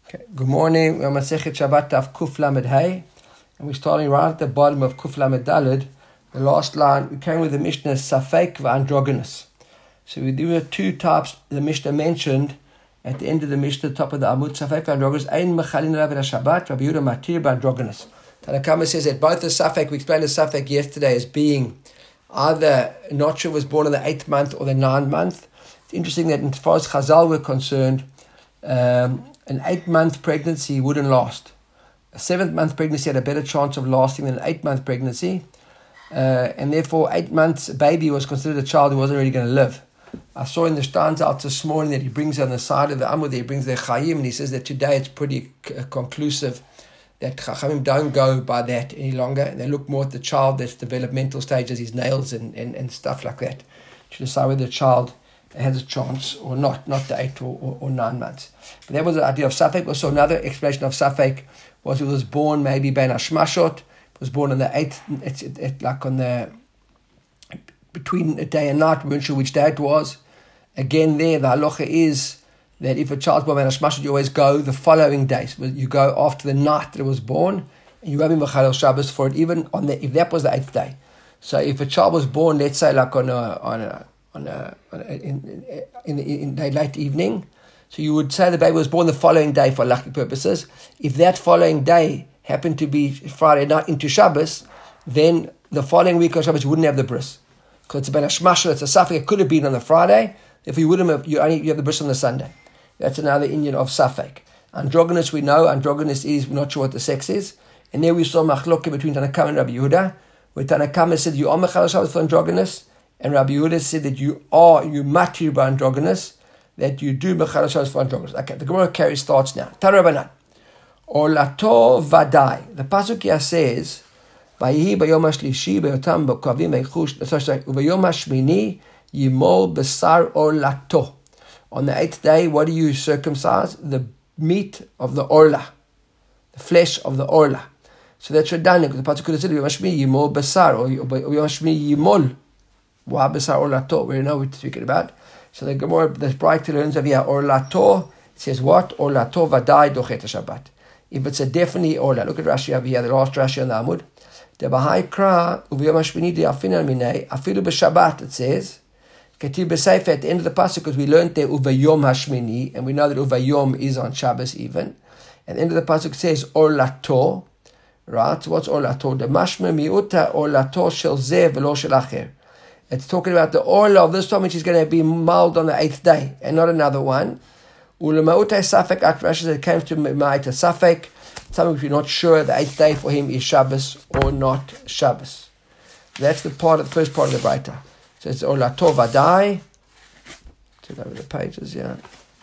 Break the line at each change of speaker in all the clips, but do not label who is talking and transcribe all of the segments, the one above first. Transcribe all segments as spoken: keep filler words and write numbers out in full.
Okay. Good morning. We're on Masechet Shabbat Daf Kuf Lamed Hey, and we're starting right at the bottom of Kuf Lamed Daled. The last line, we came with the Mishnah Safek v'Androgynous. So we do have two types the Mishnah mentioned at the end of the Mishnah, top of the Amud. Safek v'Androgynous. Ein mechalin alav Shabbat. Rabbi Yehuda matir b'Androgynous. Tanakama says that both the Safek, we explained the Safek yesterday as being either not sure was born in the eighth month or the ninth month. It's interesting that as far as Chazal were concerned, um, an eight-month pregnancy wouldn't last. A seventh-month pregnancy had a better chance of lasting than an eight-month pregnancy. Uh, and therefore, eight months, a baby was considered a child who wasn't really going to live. I saw in the Stans out this morning that he brings on the side of the Amud, he brings the Chaim, and he says that today it's pretty c- conclusive that Chachamim don't go by that any longer. And they look more at the child, that's developmental stages, his nails and, and, and stuff like that, to decide whether the child has a chance or not, not the eight or, or, or nine months. But that was the idea of Safek. Also, another explanation of Safek was it was born maybe Ben Hashmashot, was born on the eighth, it's it, it, like on the, between a day and night, we weren't sure which day it was. Again there, the halacha is that if a child's born Ben Hashmashot, you always go the following day. So you go after the night that it was born, and you have him Mechalel Shabbos for it, even on the, if that was the eighth day. So if a child was born, let's say like on a, on a, On a, on a, in, in, in, in the late evening, so you would say the baby was born the following day for lucky purposes. If that following day happened to be Friday night into Shabbos, then the following week on Shabbos you wouldn't have the bris, because it's been a shmashal, it's a safek. It could have been on the Friday. If you wouldn't have, you only you have the bris on the Sunday. That's another Indian of safek. Androgynous, we know androgynous is, we're not sure what the sex is, and there we saw machloke between Tanakama and Rabbi Yehuda, where Tanakama said you are mechal Shabbos for androgynous. And Rabbi Yehuda said that you are, you matir by androgynous, that you do mechal Shabbos for androgynous. Okay, the Gemara carries starts now. Tarabanan. Olato vadai. The pasuk here says, Vayihi bayom hashlishi bayotam b'kovim eichush, sorry, sorry, ubayom hashmini yimol besar olato. On the eighth day, what do you circumcise? The meat of the orla, the flesh of the orla. So that's redundant, because the pasuk could have said, Uyom hashmini yimol besar, or Uyom hashmini yimol. We know what we're speaking about. So the Gemara, the Bright learns of here, Orlato, it says what? Orlato vadai dochet Shabbat. If it's a definitely Orla, look at Rashi over here, the last Rashi on the Amud. The Bahai Kra, Uviyom Hashmini de Afinan Minei, Afilu b'Shabbat, it says, Ketib b'Sefer at the end of the pasuk, because we learned there Uvayom Hashmini, and we know that Uvayom is on Shabbos even. At the end of the pasuk says Orlato, right? So what's Orlato? The Mashma miuta Orlato shel zeh v'lo shel acher. It's talking about the oil of this time, which is going to be mild on the eighth day, and not another one. Ulamautai safek atrash, that came to Ma'ita safek, something which we're not sure the eighth day for him is Shabbos or not Shabbos. That's the part of the first part of the Braita. So it's Olato vadai. Turn over the pages, yeah.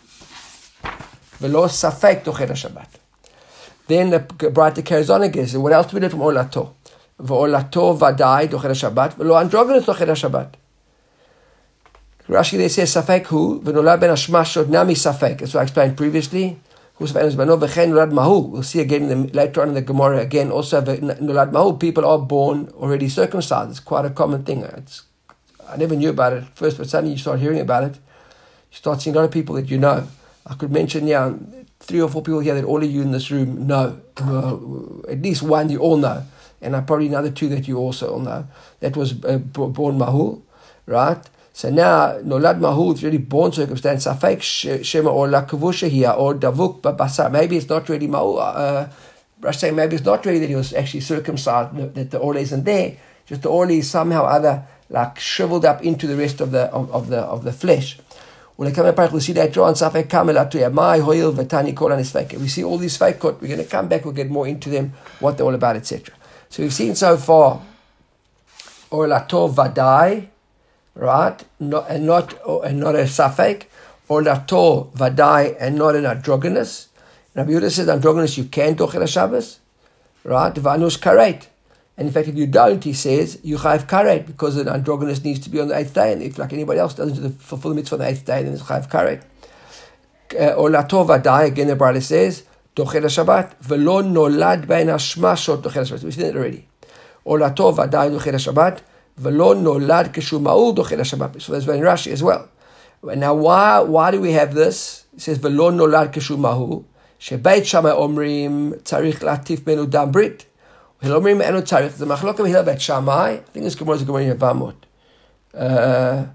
Velo safek dochet Shabbat. Then the Braita carries on again. So what else do we do from Olato? V'olato vadai dochet Shabbat, v'lo androgynous dochet Shabbat. Rashi there says safek hu v'nolad ben hashmashot nami safek. That's what I explained previously. Hu safek beno v'chen nolad mahu. We'll see again in the, later on in the Gemara again. Also nolad mahu. People are born already circumcised. It's quite a common thing. It's, I never knew about it at first, but suddenly you start hearing about it. You start seeing a lot of people that you know. I could mention yeah three or four people here that all of you in this room know. Uh, at least one you all know. And I probably another two that you also all know. That was uh, born mahul, right? So now, nolad mahul, it's really born circumstance. Safek shema or la kavusha here, or davuk babasar. Maybe it's not really mahul. Uh, I say maybe it's not really that he was actually circumcised, that the oil isn't there. Just the oil is somehow other like shriveled up into the rest of the of, of the of the flesh. When I come back, we'll see later on. Safek kamelatu my hoil vetani kol anis fake. We see all these fake cut. We're going to come back. We'll get more into them, what they're all about, et cetera. So we've seen so far, Orlato vadai, right, not, and not and not a safek, Orlato vadai and not an androgynous. Rabbi Yehuda says androgynous you can dochet Shabbos, right? Vanus karet, and in fact if you don't, he says you chayav karet because an androgynous needs to be on the eighth day, and if like anybody else doesn't fulfill the mitzvah on the eighth day, then it's chayav karet. Orlato vadai again the Bible says. Dochet Shabbat, velo nolad ben hashmashot dochet Shabbat. We've seen it already. Olato vadai dochet Shabbat, velo nolad keshu ma'ul dochet Shabbat. So that's in Rashi as well. And now, why why do we have this? It says velo nolad keshu ma'ul. שבית שמאי אומרים צריך להטיף ממנו דם ברית. והילל אומרים אינו צריך, זה מחלוקת בהילל בית שמאי, I think this Gemara is a Gemara in Yevamot, uh,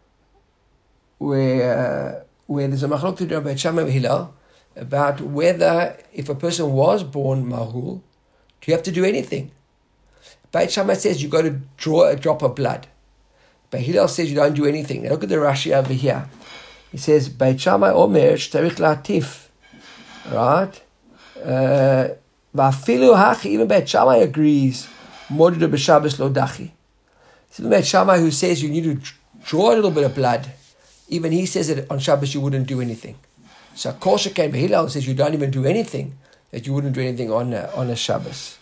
where, uh, where there's a machlok to do about Shammai Hillel about whether if a person was born mahul, do you have to do anything? Beit Shammai says you got to draw a drop of blood. Beit Hillel says you don't do anything. Now look at the Rashi over here. He says Beit Shammai omer shtarich latif, right? Va'afilu hachi, even Beit Shammai agrees. Modu b'Shabbos lo dachi. It's even Beit Shammai who says you need to draw a little bit of blood. Even he says that on Shabbos you wouldn't do anything. So Kol Shekain Hillel says you don't even do anything, that you wouldn't do anything on a, on a Shabbos.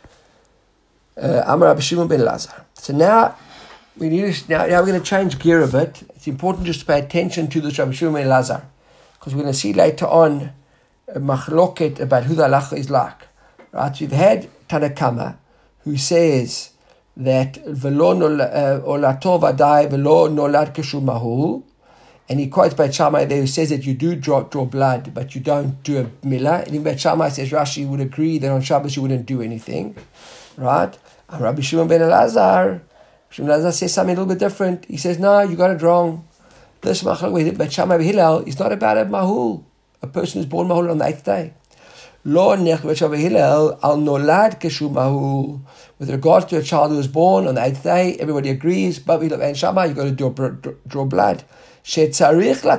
Amar Rabbi Shimon ben Lazar. So now we need to, now, now we're going to change gear a bit. It's important just to pay attention to this Rabbi Shimon ben Lazar, because we're going to see later on a machloket about who the halacha is like. Right? We've had Tanakama who says that velo olato vadai velo nolad keshu mahul. And he quotes Beit Shammai there who says that you do draw, draw blood, but you don't do a milah. And in Beit Shammai says Rashi would agree that on Shabbos you wouldn't do anything. Right? And Rabbi Shimon ben Elazar, Shimon ben Elazar says something a little bit different. He says, no, you got it wrong. This machlok with Beit Shammai Hillel is not about a mahul. A person who's born mahul on the eighth day. Lo nech Beit Shammai Hillel al nolad keshu mahul. With regards to a child who was born on the eighth day, everybody agrees, but we look at Shammai, you got to draw, draw, draw blood. So according to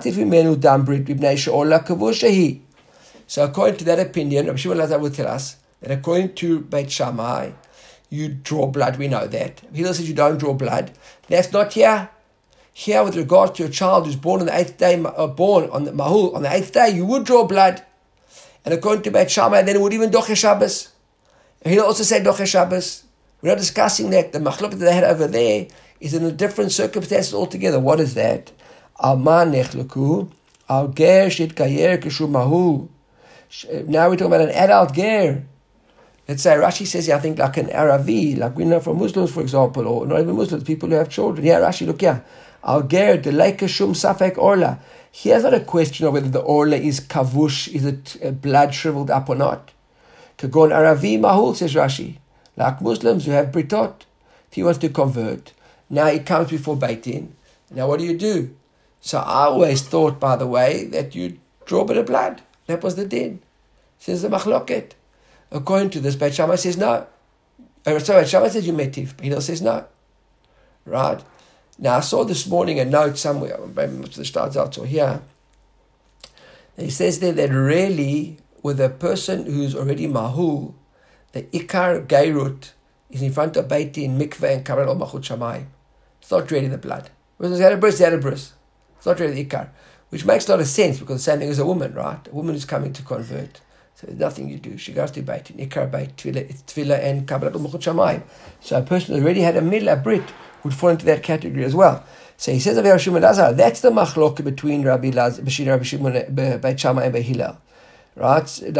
that opinion, Rabbi Shimon Lazar will tell us that according to Beit Shammai, you draw blood. We know that. Hillel says you don't draw blood. That's not here. Here, with regard to a child who's born on the eighth day, uh, born on the mahul on the eighth day, you would draw blood. And according to Beit Shammai, then it would even doche Shabbos. And Hillel also said doche Shabbos. We're not discussing that. The machlok that they had over there is in a different circumstances altogether. What is that? Al ma nechleku, al ger shitkayer keshu mahu. Now we're talking about an adult ger. Let's say Rashi says, yeah, I think like an Aravi, like we know from Muslims, for example, or not even Muslims, people who have children. Yeah, Rashi, look here. Al ger delay keshum safek orla. Here's not a question of whether the orla is kavush, is it blood shriveled up or not. Kagon Aravi mahul, says Rashi. Like Muslims who have britot. If he wants to convert, now he comes before Beit Din. Now what do you do? So I always thought, by the way, that you draw a bit of blood. That was the din. Says the machloket. According to this, Beit Shammai says no. Uh, sorry, Beit Shammai says you metiv. But Hillel says no. Right? Now I saw this morning a note somewhere, maybe the starts out or here. And he says there that really, with a person who's already mahul, the ikar geirut is in front of Beit Din, mikveh, and karal or machut shamayim. It's not really the blood. Whereas the bris, the bris. It's not really the ikar, which makes a lot of sense because the same thing as a woman, right? A woman is coming to convert, so there's nothing you do. She goes to Beit Din, ikar Beit, tefillah, and kabbalat u'machut shamayim. So a person who already had a milah, brit, would fall into that category as well. So he says of Rabbi Shimon Lazar, that's the machlok between Rabbi Lazar, Rabbi Shimon, Beit Shammai, and Beit Hillel, right? So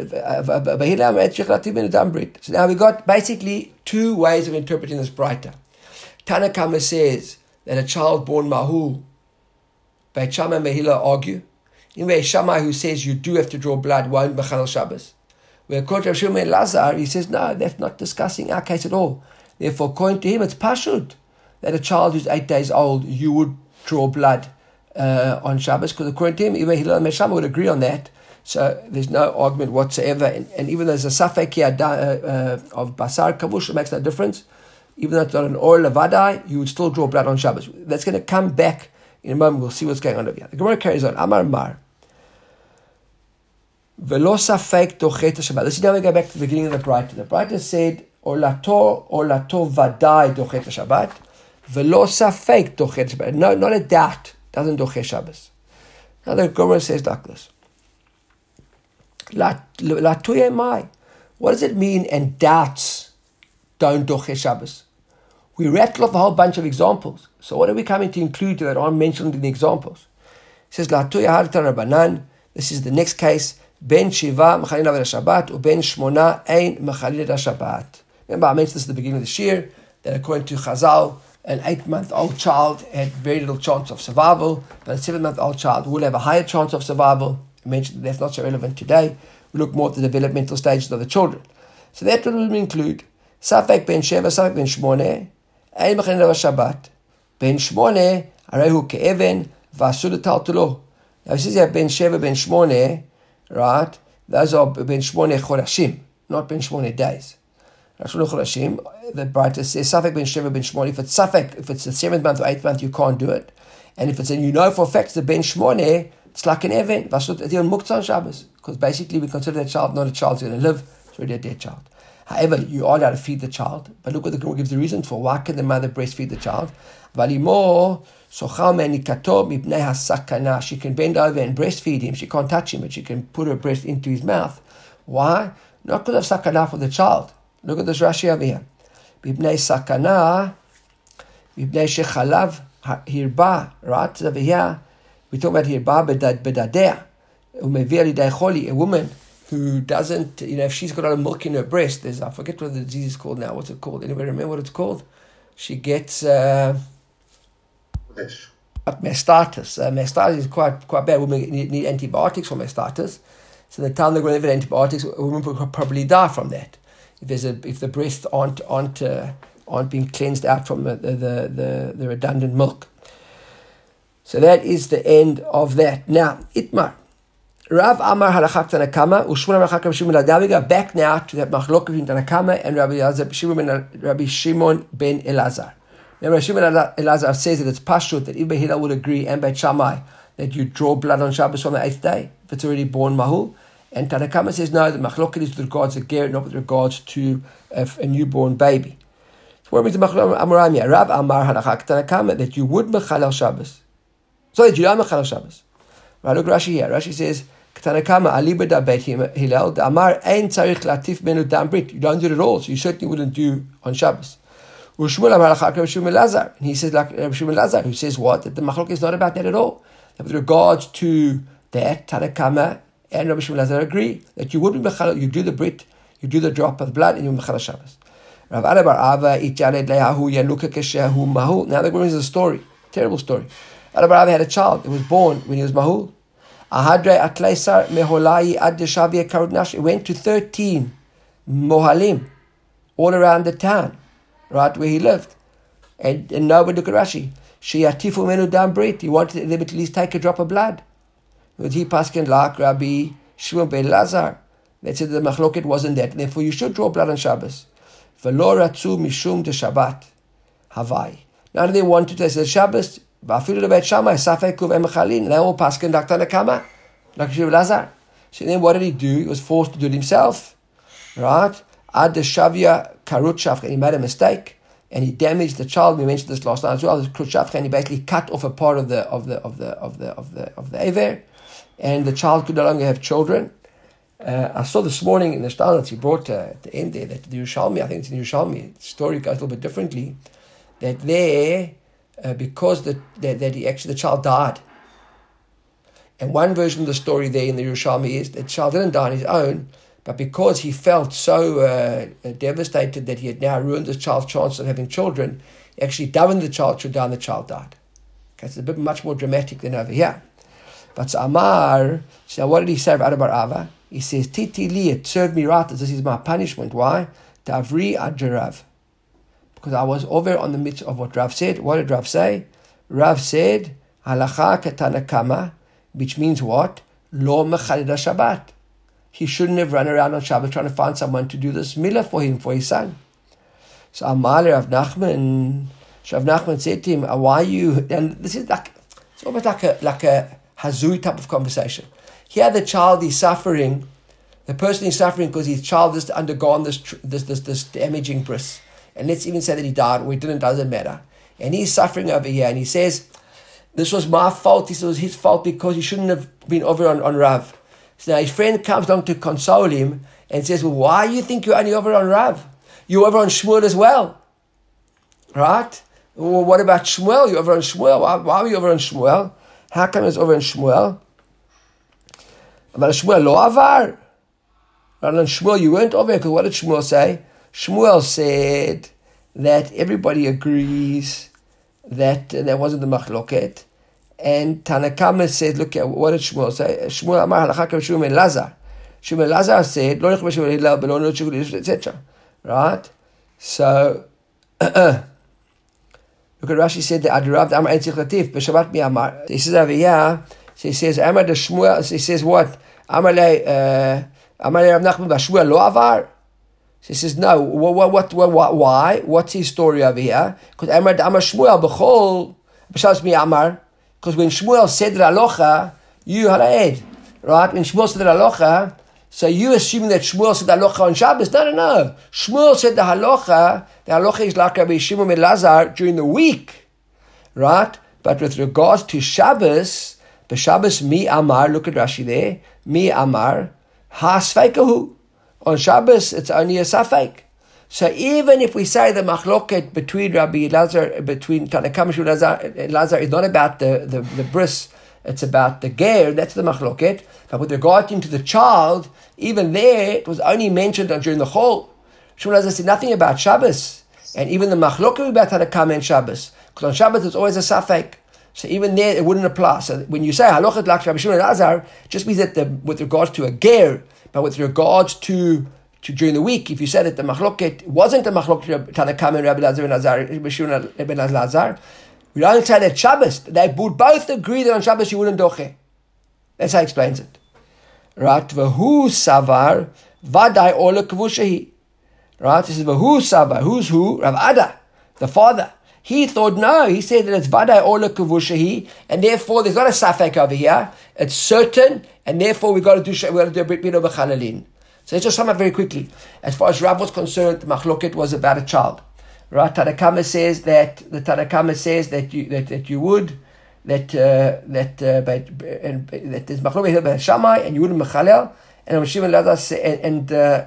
now we got basically two ways of interpreting this braita. Tanakama says that a child born mahul, Beit Shammai and Beit Hillel argue. In Beit Shammai, who says you do have to draw blood, won't b'chanal Shabbos. Where according to Rabbi Shimon Lazar, he says no, that's not discussing our case at all. Therefore, according to him, it's pashut that a child who's eight days old, you would draw blood uh, on Shabbos, because according to him, even Hillel and Beit Shammai would agree on that. So there's no argument whatsoever. And, and even though there's a safek here uh, uh, of basar kavush, it makes no difference. Even though it's not an or levadai, you would still draw blood on Shabbos. That's going to come back in a moment. We'll see what's going on over here. The Gemara carries on. Amar Mar. Velo safek dochet Shabbat. Let's see now we go back to the beginning of the Braita. The Braita said, Olato, olato vadai dochet Shabbat. Velo safek dochet Shabbat. No, not a doubt. Doesn't dochet Shabbos. Now the Gemara says like this. La tuye mai. What does it mean? And doubts don't dochet Shabbos. We rattle off a whole bunch of examples. So what are we coming to include that aren't mentioned in the examples? It says, La tuya harta rabanan. This is the next case. Ben shiva mechalin aved Shabbat, or ben shmona ein mechalin Shabbat. Remember, I mentioned this at the beginning of the shir, that according to Chazal, an eight-month-old child had very little chance of survival, but a seven-month-old child will have a higher chance of survival. I mentioned that that's not so relevant today. we look more at the developmental stages of the children. So that will include Safek ben Sheva, Safek ben Shmoneh, Ein Mechaneh Shabbat, ben Shmoneh, Arehu Ke'even, Vasud Taltulo. Now he says here ben Sheva, ben Shmoneh, right? Those are ben Shmoneh Chodashim, not ben Shmoneh days. The brighter says Safek ben Sheva ben Shmoneh. If it's Safek, if it's the seventh month or eighth month, you can't do it. And if it's, and you know for a fact the ben Shmoneh, it's like an event. Because basically we consider that child not a child who's going to live, it's already a dead child. However, you are allowed to feed the child. But look what the Gemara gives the reason for. Why can the mother breastfeed the child? She can bend over and breastfeed him. She can't touch him, but she can put her breast into his mouth. Why? Not because of sakana for the child. Look at this Rashi over here. Bibnei sakana, bibnei shechalav hirba. Right over here, we talk about hirba bedadea. Umevir lidei choli, a woman who doesn't, you know, if she's got a lot of milk in her breast, there's, I forget what the disease is called now. What's it called? Anybody remember what it's called? She gets uh, mastitis. Uh, mastitis is quite quite bad. Women need, need antibiotics for mastitis. So the time they're going to give antibiotics, a woman will probably die from that. If there's a, if the breasts aren't aren't uh, aren't being cleansed out from the the, the the redundant milk. So that is the end of that. Now, Itmar. Rav Amar halachak Tanakama, Ushmuna halachak Rabbi Shimon. Now we go back now to that machlok between Tanakama and Rabbi Shimon ben Rabbi Shimon ben Elazar. Now Rabbi Shimon ben Elazar says that it's pashut that Ibn Hillel would agree and Beit Shammai that you draw blood on Shabbos from the eighth day if it's already born mahul. And Tanakama says no, the machlok is with regards to ger, not with regards to a, a newborn baby. So what means the machlok Amoramia? Rav Amar halachak Tanakama that you would mechalel Shabbos. So that you don't mechalel Shabbos. Right, look Rashi here. Rashi says. Tanakama aliba da Beit Hillel da Amar ein tzarich latif menu dam brit. You don't do it at all, so you certainly wouldn't do on Shabbos. Ushmul Amar lachak Rabbi Shimon Elazar, and he says like Rabbi Shimon Elazar, who says what, that the machlok is not about that at all. That with regards to that, Tanakama and Rabbi Shimon Elazar agree that you would be mechal, you do the brit, you do the drop of blood, and you mechal Shabbos. Rav Ada bar Ava itjaled lehahu yanuka keshehu mahul. Now the Gemara is a story, terrible story. Ada bar Ava had a child. It was born when he was mahul. Ahadre atleisar meholai ad deshavia karudnash. It went to thirteen mohalim all around the town, right where he lived, and and nobody look at Rashi. Sheyatifu menu dam brit. He wanted them to at least take a drop of blood. But he paskin like Rabbi Shimon ben Elazar. They said the machloket wasn't that. Therefore, you should draw blood on Shabbos. V'lo ratzu mishum de Shabbat havai. None of them wanted to. They said Shabbos. They all paskin like Tanakama, like Shimon Elazar. So then what did he do? He was forced to do it himself. Right? Ad deshavia karut shafcha. He made a mistake and he damaged the child. We mentioned this last time as well. The karut shafcha, and he basically cut off a part of the of the of the of the of the of the aver, and the child could no longer have children. Uh, I saw this morning in the Shtal that he brought uh, at the end there that the Yerushalmi, I think it's in the Yerushalmi, the story goes a little bit differently. That there. Uh, because the, that, that he actually the child died, and one version of the story there in the Yerushalmi is that the child didn't die on his own, but because he felt so uh, devastated that he had now ruined his child's chance of having children, he actually davened the child should die, and the child died. Okay, it's a bit much more dramatic than over here. But so Amar, so what did he say about Bar Ava? He says, Titi li, it served me right, this is my punishment. Why? Tavri ad because I was over on the midst of what Rav said. What did Rav say? Rav said, Halacha ketanakama, which means what? Lo mechalel Shabbat. He shouldn't have run around on Shabbat trying to find someone to do this milah for him, for his son. So Amar Rav Nachman, Rav Nachman said to him, why you, and this is like, it's almost like a, like a hazui type of conversation. Here the child is suffering, the person is suffering because his child has undergone this, this, this, this damaging bris. And let's even say that he died or he didn't, doesn't matter. And he's suffering over here. And he says, this was my fault. This was his fault because he shouldn't have been over on, on Rav. So now his friend comes along to console him and says, well, why do you think you're only over on Rav? You're over on Shmuel as well. Right? Well, what about Shmuel? You're over on Shmuel. Why, why are you over on Shmuel? How come it's over on Shmuel? But Shmuel lo avar. Right on Shmuel you weren't over because what did Shmuel say? Shmuel said that everybody agrees that uh, that wasn't the machloket, and Tanakama said, "Look, what did Shmuel say? Shmuel Amar halachak Rabbi Shimon ben Elazar. Shimon Lazar said, Lo nechma Shimon Hillel, but no Shimon et cetera. Right? So, look at Rashi said that Adirav Amar Ein Tzich Latif, B'Shabbat Mi Amar. He says over here, so he says, Amar de Shmuel, so he says what? Amar le, Amar le Rav Nachman B'Shmuel lo avar? So he says, no, what, what, what, what, why? What's his story over here? Because Amar de Amar Shmuel, B'chol, B'Shabbat Mi Amar, because when Shmuel said the halacha, you had a head. Right? When Shmuel said the halacha, so you assuming that Shmuel said the halacha on Shabbos? No, no, no. Shmuel said the halacha, the halacha is like Rabbi Shimon ben Lazar during the week. Right? But with regards to Shabbos, the Shabbos mi amar, look at Rashi there, mi amar, ha sfeikahu. On Shabbos, it's only a safek. So even if we say the machloket between Rabbi Lazar, between Tanakam and Lazar, Lazar is not about the, the, the bris, it's about the ger, that's the machloket. But with regard to the child, even there, it was only mentioned during the whole. Shmuel Lazar said nothing about Shabbos. And even the machloket about Tanakam and Shabbos. Because on Shabbos, it's always a safek. So even there, it wouldn't apply. So when you say halochet lak Rabbi Shimon Lazar, it just means that the, with regards to a ger, but with regards to To during the week, if you said that the machloket wasn't a machloket Tanakam and Rabbi Lazar and Lazar, Rabbi Lazar, we don't say that Shabbos. They would both agree that on Shabbos you wouldn't doche. That's how he explains it. Right? V'hu savar vaday ola kavushahi. Right? This is v'hu savar. Who's who? Rav Ada, the father. He thought no. He said that it's vaday ola kavushahi, and therefore there's not a safek over here. It's certain, and therefore we got to do we got to do a brit milo b'chalalin. So let's just sum up very quickly. As far as Rav was concerned, the machloket was about a child. Right? Tanakama says that the Tanakama says that you that, that you would that uh, that uh, but, and, that there's machloket here by Shammai and you wouldn't mechalel, and Shimon Lazar and uh,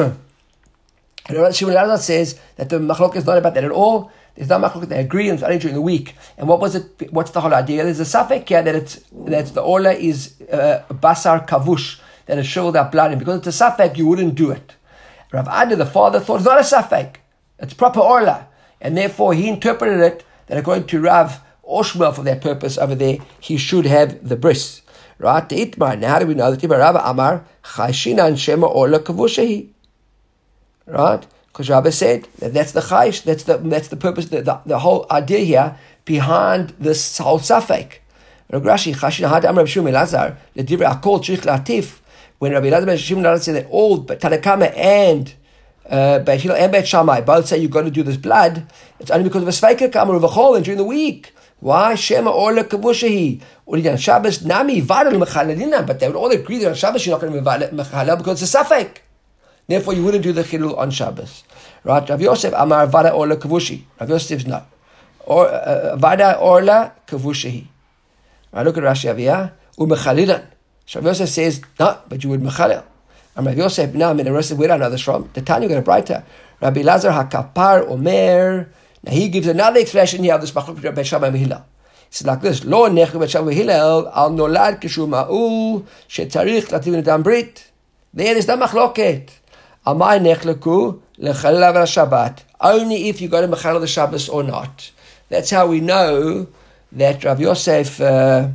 Shimon Lazar says that the machloket is not about that at all. There's no machloket. They agree, and it's only during the week. And what was it? What's the whole idea? There's a safek here that it's that the ola is uh, basar kavush. That it showed that blood, and because it's a safek, you wouldn't do it. Rav Ada, the father, thought it's not a safek; it's proper orla, and therefore he interpreted it that according to Rav Oshma for that purpose over there, he should have the bris. Right? The itmar. Now, how do we know that Rav Amar chayshinan shema orla kavushahi? Right? Because Rabbi said that that's the chayish, that's the that's the purpose, the, the, the whole idea here behind this whole safek. Rashi chayshinan had Amar Shimon Lazar the divrei akol tzrich latif. When Rabbi Elazar ben Shimon Lazar said that all Tanakama and uh, Beit Hillel and Beit Shammai both say you've got to do this blood, it's only because of a sveika kamar of a chol and during the week. Why? Shema orla kavushahi. On Shabbos nami vadal mechalelina, but they would all agree that on Shabbos you're not going to be mechalel because it's a safek. Therefore, you wouldn't do the chilul on Shabbos. Right? Rav Yosef amar vada orla kavushi. Rav Yosef's no. Or uh, vada orla kavushahi. Right? Look at Rashi Aviyah. Umechalilan. So Rav Yosef says, no, but you would mechalel. And Rav Yosef, no, I mean, Rav Yosef, where do I know this from? The Tanya got a brighter. Rabbi Lazar hakapar omer. Now he gives another explanation here of this machlok between Beit Shammai and Hillel. It's like this: Lo nechlu Beit Shammai and Hillel al nolad kishu ma'ul shetarich lativ nedam brit. There, there's no machloket. Amai nechleku lechalel aval Shabbat. Only if you go to mechalel the Shabbos or not. That's how we know that Rav Yosef. Uh,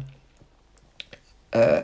Uh,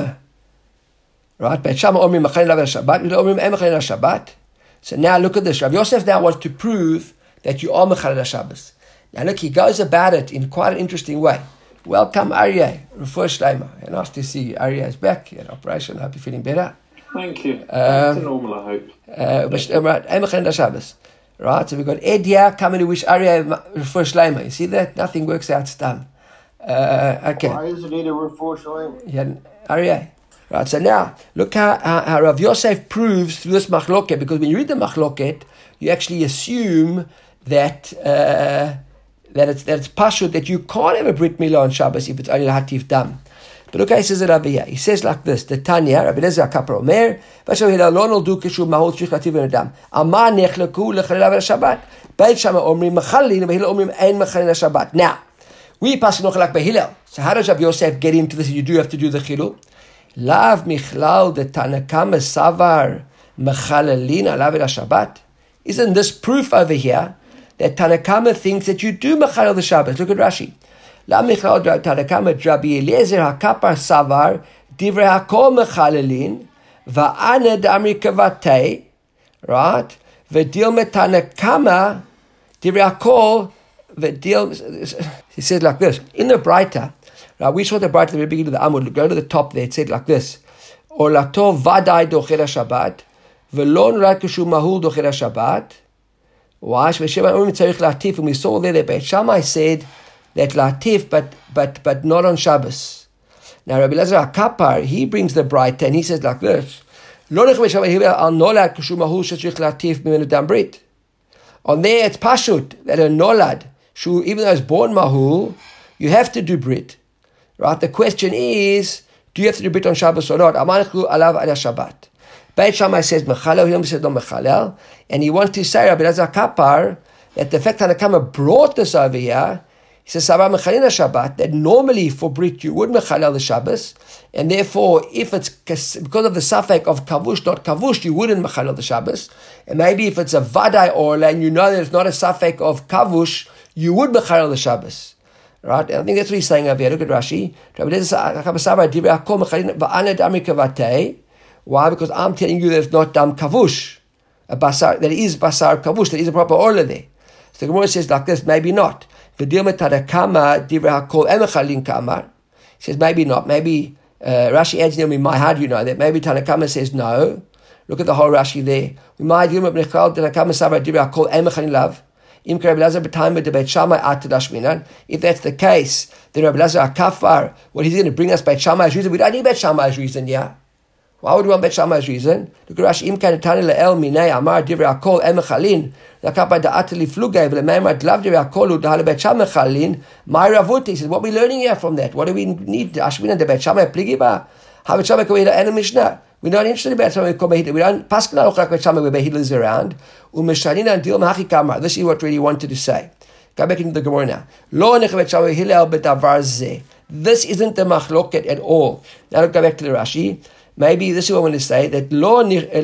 right, Beit Shammai omrim mechalel aval Shabbat, Hillel omrim ein mechalel Shabbat. So now look at this. Rav Yosef now wants to prove that you are mechalel Shabbos. Now look, he goes about it in quite an interesting way. Welcome, Aryeh, Refuah Shleima. Nice to see you. Aryeh is back in operation. I hope you're feeling better.
Thank you. Um, Back to normal, I hope. Uh,
right, ein mechalel Shabbos. Right, so we've got Ed here coming to wish Aryeh Refuah Shleima. You see that? Nothing works out. It's done. Uh, okay.
Why is it need a refuah shleima?
Yeah, Aryeh. Right, so now, look how, how, how Rav Yosef proves through this machloket, because when you read the machloket, you actually assume that uh, that it's that it's pashut, that you can't have a brit milah on Shabbos if it's only hatif dam. But look how he says it over here. He says like this: the Tanya, Rabbi Elazar Kapar Omer, Vashav Hillel lo noldu kishu mahol tzrich lativ v'nedam. Amar nechleku lechalel aval Shabbat. Beit Shammai omrim mechalin, Hillel omrim ein mechalin Shabbat. Now, we pass no chalak by Hillel. So how does Rav Yosef get into this? You do have to do the chilul. Lav michlal de Tanakama savar mechalelin alav el Shabbat. Isn't this proof over here that Tanakama thinks that you do mechalel the Shabbat? Look at Rashi. Lav michlal de Tanakama Rabbi Eliezer hakapar savar divrei hakol mechalelin va'ana damri kavatei, right? V'dil metana kama dirakol v'dil. He said like this in the Braita. Right, we saw the Braita at the beginning of the Amud. Go to the top there. It said like this: Olato vadai docher Shabbat, v'lo rak kishu mahul docher Shabbat. Why? And we saw there that Beit Shammai said that latif, but but but not on Shabbos. Now Rabbi Elazar HaKapar, he brings the Braita and he says like this: on there it's pashut that a nolad, even though it's born mahul, you have to do brit. Right? The question is, do you have to do brit on Shabbos or not? Amalchu alav ala Shabbat. Beit Shammai says mechalel, he says no mechalel, and he wants to say Rabbi Elazar HaKapar that the fact that Hanakama brought this over here, he says Sabah mechalel Shabbat, that normally for brit you would mechalel the Shabbos, and therefore if it's because of the suffix of kavush not kavush, you wouldn't mechalel the Shabbos, and maybe if it's a vadai orla and you know that it's not a suffix of kavush, you would mechalel the Shabbos. Right? And I think that's what he's saying over here. Look at Rashi. Why? Because I'm telling you that it's not dam kavush, a basar, that it is basar kavush, that is a proper orla there. So the Gemara says like this, maybe not. He says maybe not. Maybe uh, Rashi adds in my how do you know that? Maybe Tanakama says no. Look at the whole Rashi there. We might give him Tanakama Sabra Dibra call Emechalin love. If that's the case, then Rabbi Elazar HaKapar, well, he's going to bring us Beit Shammai's reason. We don't need Beit Shammai's reason, yeah. Why would we want Beit Shammai's reason? Look at Rashi. Im kan tani le'el minei amar divrei hakol emechalin lakapa da'atli flugay v'lemeimar dlav divrei hakol u'dahal Beit Shammai chalin my ravuti. He says, what are we learning here from that? What do we need? Ashwina de Beit Shammai pligi ba? How Beit Shammai k'mehila en Mishnah? We're not interested in Beit Shammai k'mehila. We don't paskin alochak Beit Shammai where Behila is around. U'meshanina and dil mahachi kamar. This is what really wanted to say. Go back into the Gemara now. Lo nech Beit Shammai hillel b'davar zeh. This isn't the machloket at all. Now let's go back to the Rashi. Maybe this is what I want to say, that lo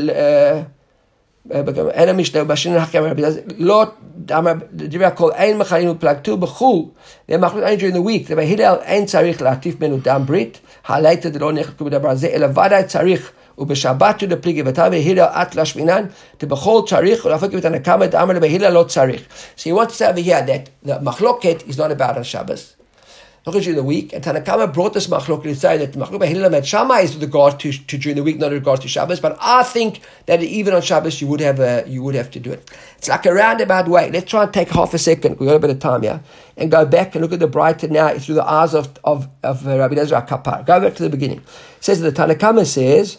ana mishnah bashin hakam lo damar divrei kol ein machalin uplagtu b'chul. They're machlok only during the week. They hillel ein tzarich latif menu dam brit halaita de lo nechak b'davar zeh ela vadai tzarich ubeshabbat to the pligi v'tav hillel at lashminan to b'chol tzarich ulafik v'tanakama damar lebehillel lo tzarich. So you want to say over here that the machloket is not about on Shabbos. Not during the week, and Tanakama brought this machlok to say that machlok Behilel met Shammai is with regard to, to during the week, not with regard to Shabbos. But I think that even on Shabbos you would have a, you would have to do it. It's like a roundabout way. Let's try and take half a second. We've got a bit of time here, and go back and look at the Braita now through the eyes of of, of uh, Rabbi Elazar HaKapar. Go back to the beginning. It says that the Tanakama says.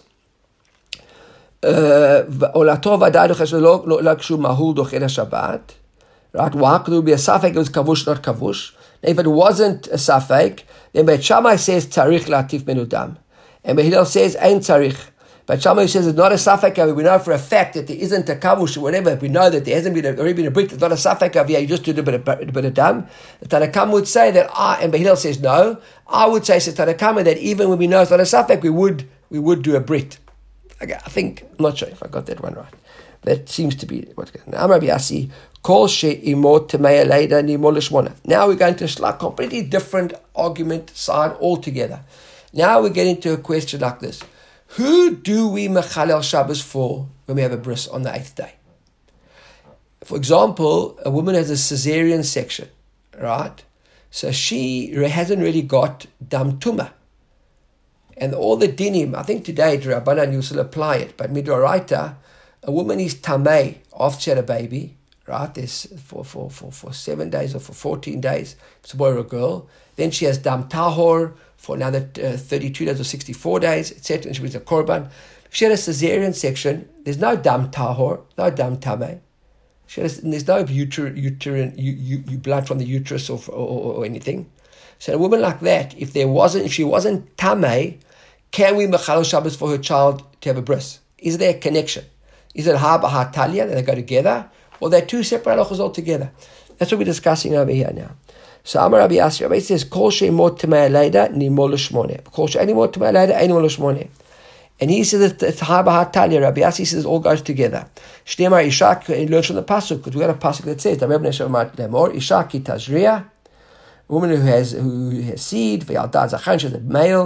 Right? Why could there be a safek? It was kavush, not kavush. If it wasn't a safek, then Beit Shammai says tzarich latif menudam, and Beit Hillel says ein tzarich. Beit Shammai says it's not a safek. We know for a fact that there isn't a kavush or whatever. We know that there hasn't been a, already been a brick. It's not a safek over here. You just do a bit of a bit of dam. The Tanakam would say that. I and Beit Hillel says no. I would say to Tanakam that even when we know it's not a safek, we would we would do a brit. Okay, I think I'm not sure if I got that one right. That seems to be what's going on. Now, Rabbi Asi. Now we're going to a completely different argument side altogether. Now we're getting to a question like this. Who do we mechalel Shabbos for when we have a bris on the eighth day? For example, a woman has a cesarean section, right? So she hasn't really got dam tumah. And all the dinim, I think today, Rabbanan, you still apply it, but midoraita, a woman is tamei after she had a baby, right? There's for, for, for, for seven days or for fourteen days, it's a boy or a girl. Then she has dam tahor for another uh, thirty-two days or sixty-four days, et cetera. And she brings a korban. If she had a cesarean section, there's no dam tahor, no dam tameh. She has, there's no uter, uterine you, you, you blood from the uterus or, or, or anything. So a woman like that, if there wasn't, if she wasn't tameh, can we mechalel Shabbos for her child to have a bris? Is there a connection? Is it ha b'ha talia that they go together? Or they're two separate halachos altogether. That's what we're discussing over here now. So Amar Rabbi Asi, Rabbi says, Kol she'imot t'mei leida nimol l'shmoneh. Kol she'imot t'mei leida nimol l'shmoneh. And he says that it's ha b'ha talia. Rabbi Asi says it all goes together. Shneimar ishak, he learns from the pasuk, because we got a pasuk that says, Rabbi Neshamat lemor, ishak ki tazriya, a woman who has who has seed, v'yalda zachan, she has a male,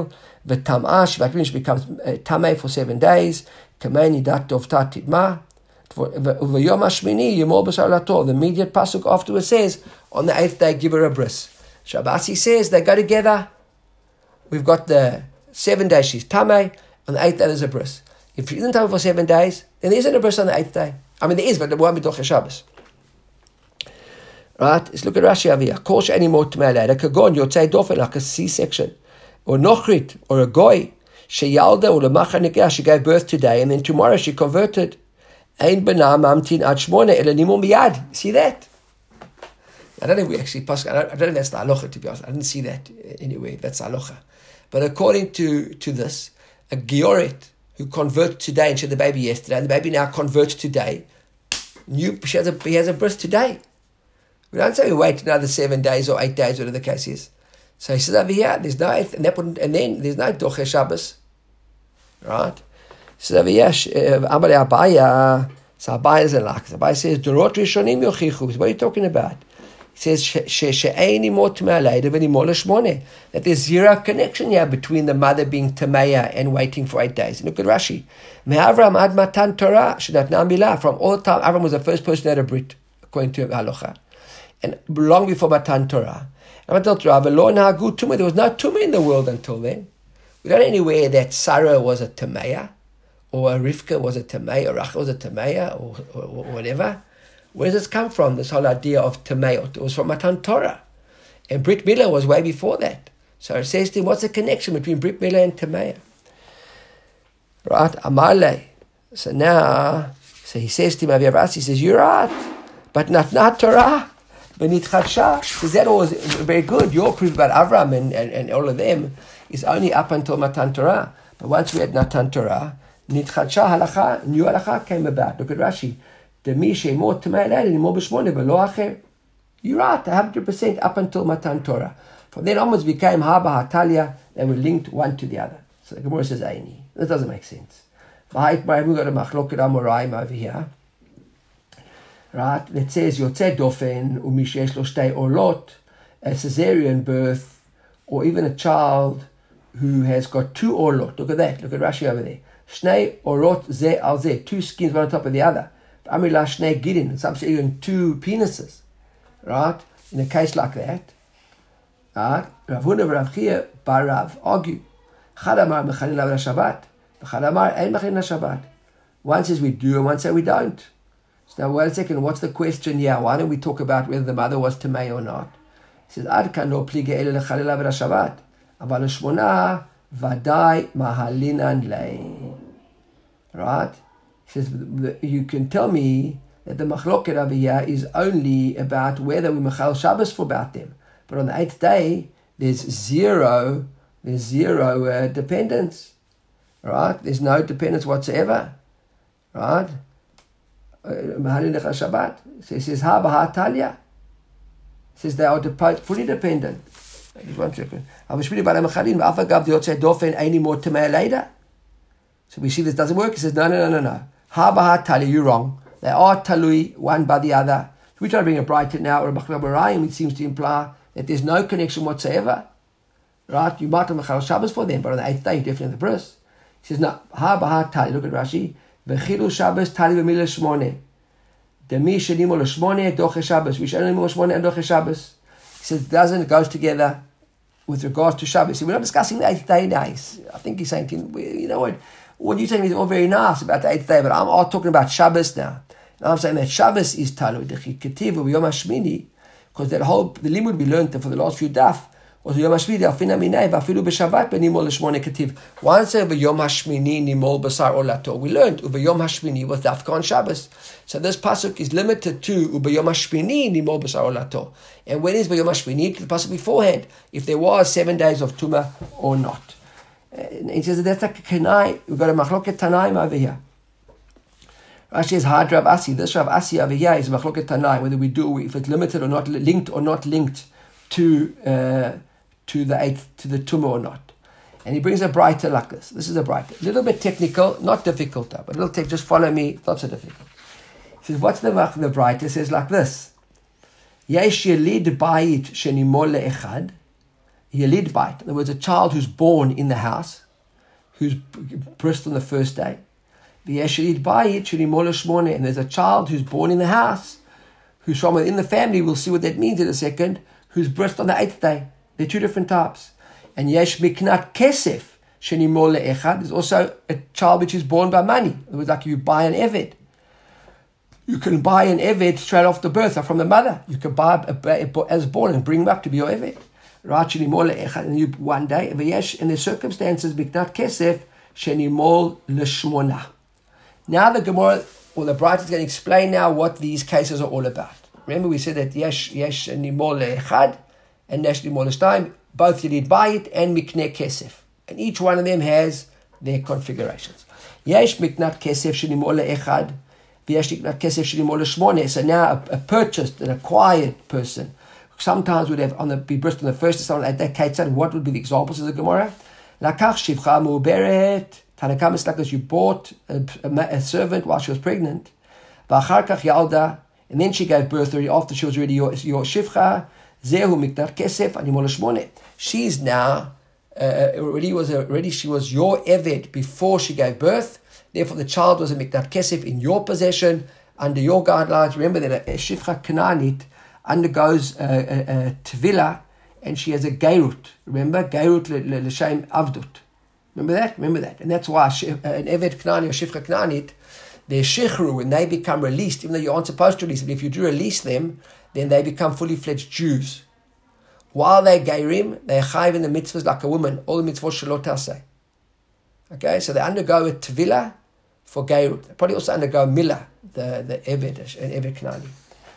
V'tam'ah, Shivat becomes uh, tameh for seven days. Kamei nidat dovta tidma. V'yom hashmini yimol b'sar lato. The immediate pasuk afterwards says, on the eighth day, give her a bris. Shabasi says they go together. We've got the seven days she's tameh. On the eighth day there's a bris. If she isn't tameh for seven days, then there isn't a bris on the eighth day. I mean there is, but there won't be doche Shabbos. Right? Let's look at Rashi over here. Kol she'eni mot tameh leida kagon yotzei dofen, like a C-section, or nochrit, or a goy sheyalda or lemachar nikah, she gave birth today and then tomorrow she converted. Ein bena mamtin ad shmona ela nimum miyad. See that? I don't know if we actually pass. I don't, I don't know if that's the halacha, to be honest. I didn't see that anyway. That's the halacha. But according to, to this, a gioret who converts today and she had the baby yesterday, and the baby now converts today, new, she has a, he has a bris today. We don't say we wait another seven days or eight days, whatever the case is. So he says over here, there's no eighth, and, that and then there's no doche Shabbos. Right? So over here, Amalei Abaya, so Abaya doesn't like it. Abaya says, Dorot Rishonim Yochichu. What are you talking about? It says that there's zero connection here between the mother being tameya and waiting for eight days. Look at Rashi. From all the time, Avram was the first person that had a brit, according to halacha, and long before Matan Torah. There was no tumah in the world until then. We don't know anywhere that Sarah was a tameya, or a Rivka was a tameya, or Rachel was a tameya, or, or, or whatever. Where does this come from, this whole idea of Tameot? It was from Matan Torah. And Brit Milah was way before that. So it says to him, what's the connection between Brit Milah and Tameah? Right? Amalei. So now, so he says to him, he says, you're right. But not not Torah. Benit Chadsha. Because that was very good. Your proof about Avram and, and, and all of them is only up until Matan Torah. But once we had Matan Torah, Nit Chadsha halacha, new halacha came about. Look at Rashi. You're right, one hundred percent up until Matan Torah. From then onwards became Haba Hatalia, they were linked one to the other. So the Gemara says Aini. That doesn't make sense. We've got a Machloket Amoraim over here. Right, that says Yotzei Dofen, Umishesh Lo Shtei Olot, a cesarean birth, or even a child who has got two Olot. Look at that, look at Rashi over there. Shnei Olot Ze Al Ze, two skins one on top of the other. Amila Shnei Gidin, some say even two penises, right? In a case like that, right? Rav Huna v'Rav Chia bar Rav argue. Chadamar mechalil avra Shabbat, Chadamar ein mechalil Shabbat. One says we do, and one says we don't. So now, wait a second. What's the question here? Why don't we talk about whether the mother was tamei or not? He says Ad kan lo plige ele lechalil avra Shabbat, aval shmona vadai mahalinan lei. Right? He says, you can tell me that the machloket over here is only about whether we machal Shabbos for about them. But on the eighth day, there's zero, there's zero uh, dependence. Right? There's no dependence whatsoever. Right? Mahalin lechal Shabbat. So he says, ha b'ha talia. He says they are dep- fully dependent. Just one second. So we see this doesn't work. He says, no, no, no, no, no. Ha b'ha tali, you're wrong. They are talui, one by the other. So we try to bring a brighter now, or a Machloket Amoraim, which seems to imply that there's no connection whatsoever. Right? You might have Machal Shabbos for them, but on the eighth day, you definitely have the bris. He says, no, ha b'ha tali. Look at Rashi. V'chilu Shabbos tali v'mila shmone. Demi shenimo l'shmone doche Shabbos. We shenimo l'shmone and doche Shabbos. He says, it doesn't, it goes together with regards to Shabbos. So we're not discussing the eighth day now. I think he's saying, you know what? What you're saying is all very nice about the eighth day, but I'm all talking about Shabbos now. And I'm saying that Shabbos is Talui, because that whole, the limud we learned for the last few daf was Yom HaShmini, Afina Minay, Vafilu B'Shabbat, Benimol L'Shmone Ketiv. Once over Yom HaShmini, Nimol B'Sar Olato, we learned Uba Yom HaShmini was Dafka on Shabbos. So this pasuk is limited to Uba Yom HaShmini, Nimol B'Sar Olato. And when is Uba Yom HaShmini? The pasuk beforehand, if there was seven days of Tumah or not. And he says that's like a Kenai. We've got a Machloket Tanaim over here. Rashi says Had Rav Asi. This Rav Asi over here is Machloket Tanaim. Whether we do if it's limited or not, linked or not linked to uh, to the eighth to the Tumah or not. And he brings a brighter like this. This is a brighter, a little bit technical, not difficult, but a little tech. Just follow me. It's not so difficult. He says what's the the brighter? It says like this. Yesh yelid ba'it shenimol le'echad. Yelid bait. In other words, a child who's born in the house, who's birthed on the first day. V'yesh yelid bait shenimol l'shmoneh. And there's a child who's born in the house, who's from within the family. We'll see what that means in a second. Who's birthed on the eighth day. They're two different types. And yesh miknat kesef shenimol le'echad. There's also a child which is born by money. In other words, like you buy an eved. You can buy an eved straight off the birth or from the mother. You can buy a, a, a, as born and bring him up to be your eved. Right, shenimol le'echad. And you one day. V'yesh, in the circumstances, miknat kesef shenimol l'shmona. Now the Gemara, or the Braita is going to explain now what these cases are all about. Remember we said that yesh yesh nimol le'echad and yesh nimol l'shtayim, both yelid bayit and mikneh kesef. And each one of them has their configurations. Yesh miknat kesef shenimol le'echad, v'yesh miknat kesef shenimol l'shmoneh. So now a, a purchased, an acquired person, sometimes would have on the be birthed on the first, someone at that case, what would be the examples of the Gemara? Lakach shivcha mu'beret. Tanakam is like this, you bought a, a, a servant while she was pregnant. V'acharkach yalda, and then she gave birth already after she was already your, your shivcha. Zehu mikdar kesef animol shmoneh. She's now uh, already was already she was your eved before she gave birth. Therefore, the child was a mikdar kesef in your possession under your guidelines. Remember that a, a shivcha Kanaanit undergoes a, a, a tvila, and she has a geirut. Remember, geirut l'shem avdut. Remember that? Remember that. And that's why an Eved Knani or Shifcha Knanit, their Shichru, when they become released, even though you aren't supposed to release them, if you do release them, then they become fully fledged Jews. While they're Geirim, they're Chayiv in the mitzvahs like a woman, all the mitzvahs Shalot Taseh. Okay, so they undergo a Tvila for Geirut. They probably also undergo Milah, the, the Eved, an Eved Knani.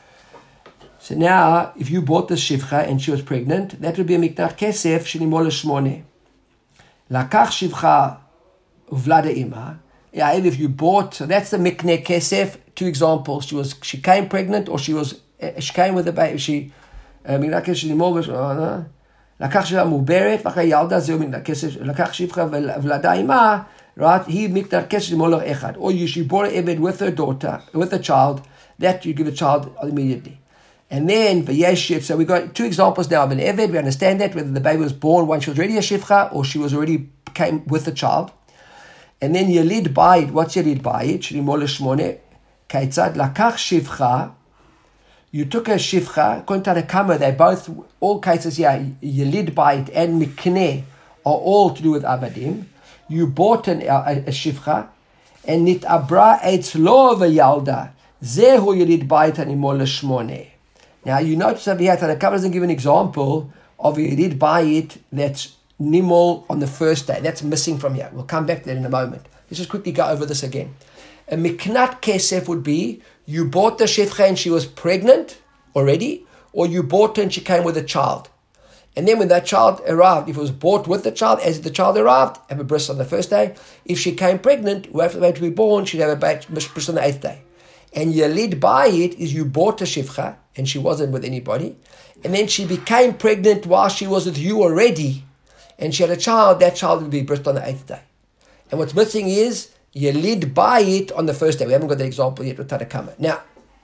So now, if you bought the Shifcha and she was pregnant, that would be a Miknat Kesef Shenimol Shmoneh. Lakach shivcha uvlada ima. Yeah, if you bought, so that's the mikneh kesef. Two examples: she was, she came pregnant, or she was, she came with a baby. She, mikneh kesef shlimol. Lakach shivcha muberet v'achay yalda zeu mikneh kesef. Lakach shivcha uvlada ima. Right, he mikneh kesef shlimol echad. Or you, she brought an eved with her daughter, with a child. That you give the child immediately. And then v'yesh, so we got two examples now of an eved. We understand that whether the baby was born when she was already a shivcha or she was already came with the child. And then yelid bayit. What's yelid bayit? Shenimol l'shmoneh. Kaitzad lakach shivcha. You took a shivcha. According to the Kama, they both all cases here yelid bayit and mikneh are all to do with avadim. You bought an, a, a shivcha and nit abra eitz lo v'yalda zehu yelid bayit animol l'shmoneh. Now you notice over here that the Kabbalah doesn't give an example of a Yelid Bayit that's Nimol on the first day. That's missing from here. We'll come back to that in a moment. Let's just quickly go over this again. A Miknat Kesef would be, you bought the Shevcha and she was pregnant already, or you bought her and she came with a child. And then when that child arrived, if it was bought with the child, as the child arrived, have a bris on the first day. If she came pregnant, who after the baby to be born, she'd have a bris on the eighth day. And Yelid Bayit is you bought a Shivcha, and she wasn't with anybody, and then she became pregnant while she was with you already, and she had a child, that child would be birthed on the eighth day. And what's missing is Yelid Bayit on the first day. We haven't got the example yet with Tanakama. Now,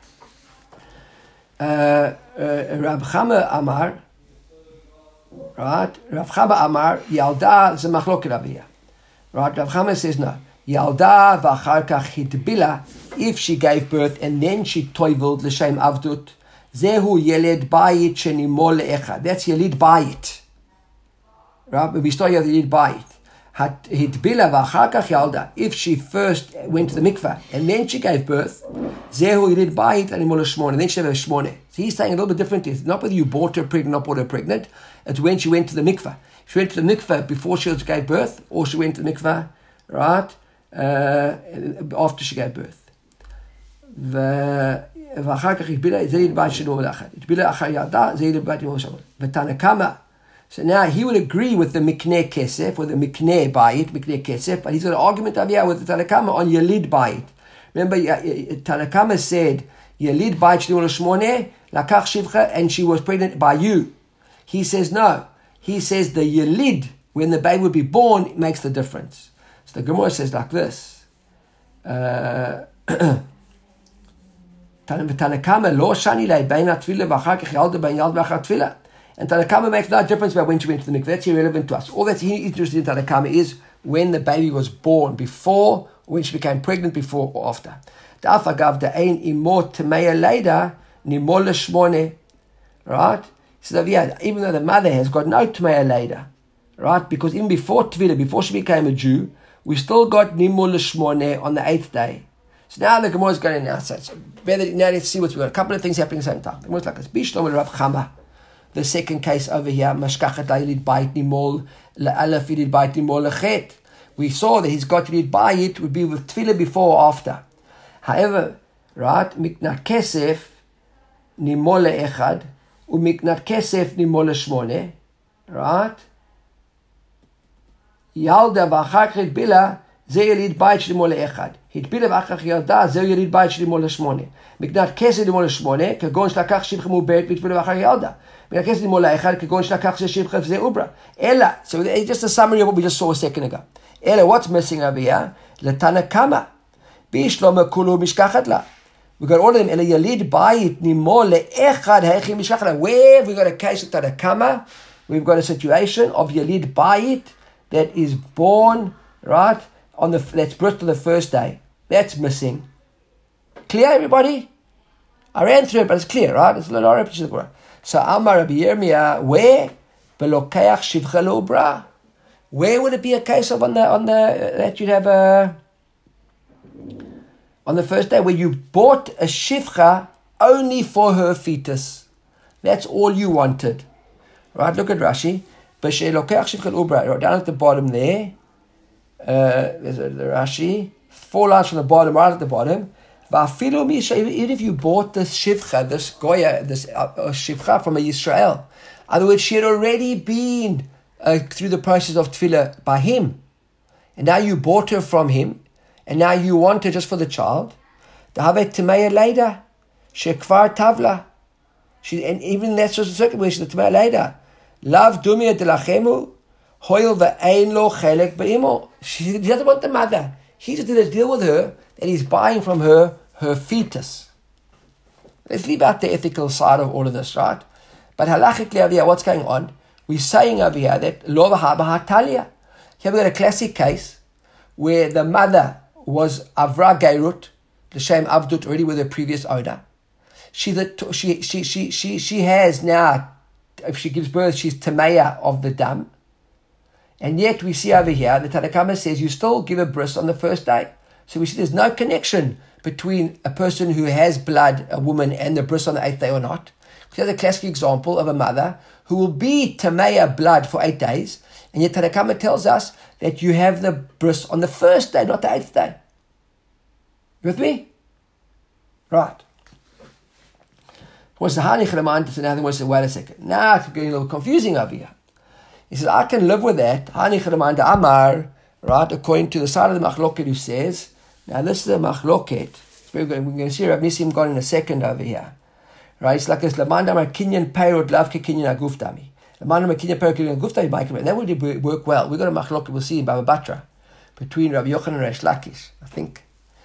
uh, uh, Rab Chama Amar, right? Rab Chama Amar, Yalda Zemachloket Aviyah. Right? Rab Chama says no. Yalda v'achar kach hitbila, if she gave birth and then she toivled l'shem avdut, zehu yeled bayit shenimol le'echad. That's yelid bayit. Right? We start with yelid bayit. Hitbila v'achar kach yalda. If she first went to the mikveh and then she gave birth, zehu yelid bayit animol shmone. And then she had a shmone. So he's saying a little bit different. It's not whether you bought her pregnant, not bought her pregnant. It's when she went to the mikveh. She went to the mikveh before she gave birth, or she went to the mikveh, right? Uh, after she gave birth. ואחר כך התבילה, זה ידבעת שלו מלאכת. התבילה אחר ירדה, זה ידבעת שלו מלאכת. ותנקמה. So now he would agree with the mikneh kesef, or the mikneh bayit, mikneh kesef, but he's got an argument over here with the Tanakama on yelid bayit. Remember, Tanakama said, yelid bayit shlimu l'shmoneh, lakach shivcha, and she was pregnant by you. He says no. He says the yelid, when the baby would be born, makes the difference. The Gemara says like this. Tanakama lo shani lei bein atfila v'achar kach yalda bein yalda v'achar tfila. And Tanakama makes no difference about when she went to the mikveh. That's irrelevant to us. All that's interested in Tanakama is when the baby was born, before, or when she became pregnant, before or after. Right? So yeah, even though the mother has got no Tmeya later, right? Because even before Tvila, before she became a Jew, we still got Nimul Shmoneh on the eighth day. So now the Gemara is going to now say, so better, now let's see what's we got. A couple of things happening at the same time. The Gemara is like this. Bishlom Rav Chama. The second case over here, Mashkachat Yilid Bait Nimol La'alaf Yilid Bait Nimol Lechet. We saw that he's got Yilid Bait would be with Tefillah before or after. However, right, Miknat Kesef Nimol Echad Umiknat Kesef Nimol Shmoneh, right? Yalda V'achak Bila Ze Yilid Bait Nimol Echad. Hitbila V'achak Yalda Ze Yilid Bait Nimol Shmoneh. Miknat Kesef Nimol Shmoneh Kagon Shlakach Shivcha Mubet Vitbila V'achak Yalda. So it's just a summary of what we just saw a second ago. Ella, what's missing over here? L'tanakama. Bishloma kulu mishkachat la. We got all of them. Ella yalid bayit nimol le'echad heichim mishkachat la. Where we got a case of tanakama, we've got a situation of yalid bayit that is born, right, on the, that's birth to the first day. That's missing. Clear, everybody? I ran through it, but it's clear, right? It's a lot of repetition of the Quran. So Amar Rabbi Yirmiyah, where belokeach shivcha lo'ubra? Where would it be a case of on the on the that you'd have a on the first day where you bought a shivcha only for her fetus? That's all you wanted, right? Look at Rashi. Belokeach shivcha lo'ubra. Down at the bottom there, uh, there's a, the Rashi. Four lines from the bottom, right at the bottom. Even if you bought this shivcha, this goya, this uh, shivcha from a Yisrael, in other words, she had already been uh, through the process of tefillah by him, and now you bought her from him, and now you want her just for the child. The havet temeya leida, shekvar tavla. She, and even that's just a circumcision, the temeya leida. Lav dumia delachemu, hoil ve'ein lo chelek be'imo. She doesn't want the mother. He just did a deal with her that he's buying from her her fetus. Let's leave out the ethical side of all of this, right? But halachically over here, what's going on? We're saying over here that lo v'haba hatalia. Here we've got a classic case where the mother was avra geirut, the shem avdut, already with her previous owner. She that she she she she she has now, if she gives birth, she's tameya of the dam. And yet we see over here, the Tanakama says you still give a bris on the first day. So we see there's no connection between a person who has blood, a woman, and the bris on the eighth day or not. Here's a classic example of a mother who will be tameya blood for eight days, and yet Tanakama tells us that you have the bris on the first day, not the eighth day. You with me? Right. What's the Hanich Raman? So now they want to say, wait a second. Now it's getting a little confusing over here. He says, I can live with that. Hanich Raman Amar, right, according to the side of the Machloket who says, now this is a Machloket. It's very good. We're going to see Rav Nisim gone in a second over here. Right, it's like this Laman Damar Kinyan Peirot Lavke Kinyan Aguftami. Laman Damar Kinyan Peirot Kinyan Aguftami, that would work well. We've got a Machloket, we'll see in Baba Batra, between Rabbi Yochanan and Resh Lakish, I think.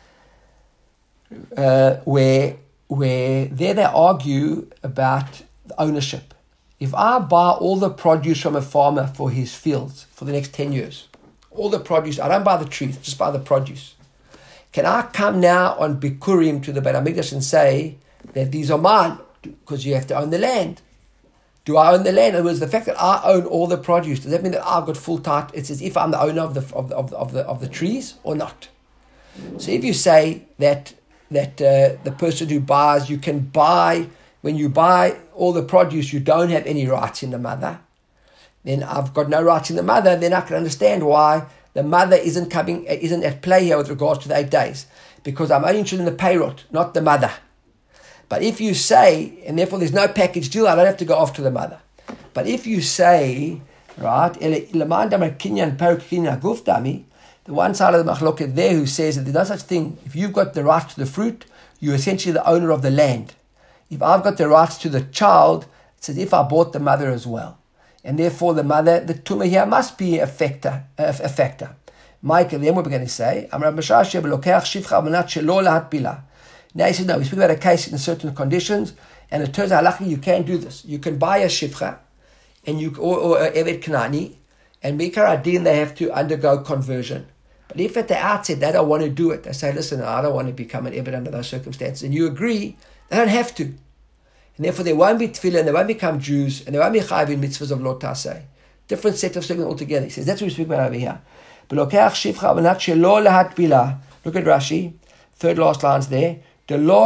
Uh, where where there they argue about the ownership. If I buy all the produce from a farmer for his fields for the next ten years, all the produce, I don't buy the trees, just buy the produce. Can I come now on Bikurim to the Beit HaMikdash and say that these are mine? Because you have to own the land. Do I own the land? In other words, the fact that I own all the produce, does that mean that I've got full title? It's as if I'm the owner of the of the of the of the, of the trees or not. So if you say that that uh, the person who buys, you can buy, when you buy all the produce, you don't have any rights in the mother, then I've got no rights in the mother, then I can understand why the mother isn't coming, isn't at play here with regards to the eight days. Because I'm only interested in the payrot, not the mother. But if you say, and therefore there's no package deal, I don't have to go after the mother. But if you say, right, the one side of the machloket there who says that there's no such thing, if you've got the right to the fruit, you're essentially the owner of the land. If I've got the rights to the child, it's as if I bought the mother as well. And therefore the mother, the tumah here must be a factor. A, a factor. Mike, then what we're going to say, now he says, no, we speak about a case in certain conditions, and it turns out luckily you can do this. You can buy a shivcha, and you or, or uh, Evet Kanani, and Mikar Adin, they have to undergo conversion. But if at the outset they don't want to do it, they say, listen, I don't want to become an Evet under those circumstances, and you agree, they don't have to. And therefore they won't be tefillah, and they won't become Jews, and they won't be chayiv in mitzvahs of lo taseh. Different set of circumstances altogether. He says, that's what we speak about over here. Look at Rashi, third last lines there. There's no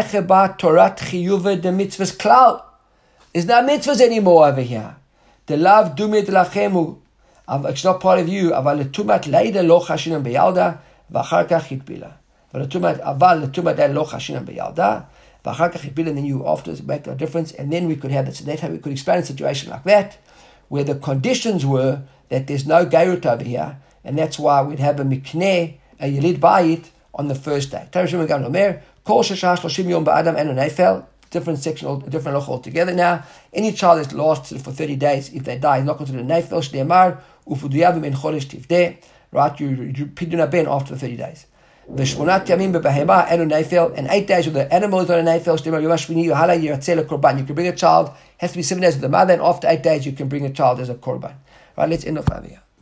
mitzvahs anymore over here. The love dumid lachemu. It's not part of you. אבל לטומאת לידה לא חשינם בילדה, ואחר כך התפילה. אבל לטומאת לידה לא חשינם בילדה, ואחר כך התפילה, and then you afterwards make a difference, and then we could have it. So that's how we could explain a situation like that, where the conditions were that there's no geirut over here, and that's why we'd have a mikneh, a yelid bayit, on the first day. Kol sheshah shloshim yom ba'adam enu nefel. Different section, different loch altogether now. Any child that lasts for thirty days, if they die, is not considered a nefel. Shneimar ufuduyavim en chodesh tifdeh. Right, you you piduna ben after the thirty days. V'shmonat yamim bebehema enu nefel. And eight days with the animal is on a nefel. Shneimar yom hashmini yuhala yiratzeh lekorban. You can bring a child. Has to be seven days with the mother, and after eight days you can bring a child as a korban. Right, let's end off over here.